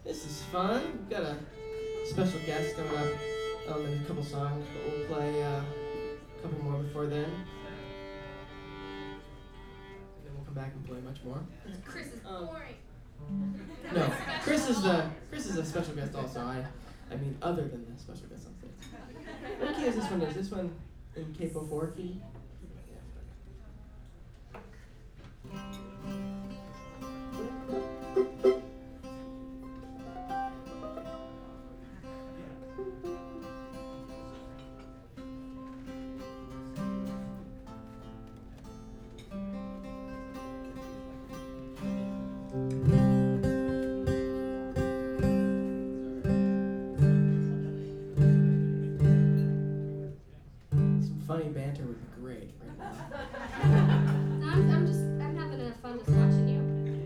This is fun. We've got a special guest coming up in a couple songs, but we'll play a couple more before then. And then we'll come back and play much more. Chris is boring. No, Chris is a special guest also. I mean other than the special guest on stage. What key is this one? Is this one in capo 4 key? Funny banter would be great right now. I'm having fun just watching you.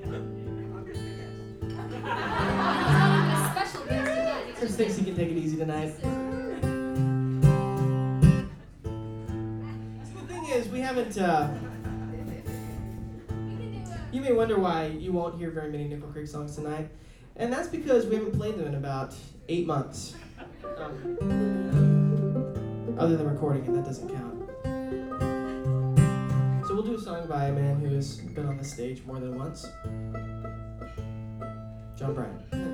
He's not even a special guest tonight. Chris thinks he can take it easy tonight. So the thing is, we haven't, you may wonder why you won't hear very many Nickel Creek songs tonight. And that's because we haven't played them in about 8 months. Other than recording, and that doesn't count. So we'll do a song by a man who has been on the stage more than once. John Bryan.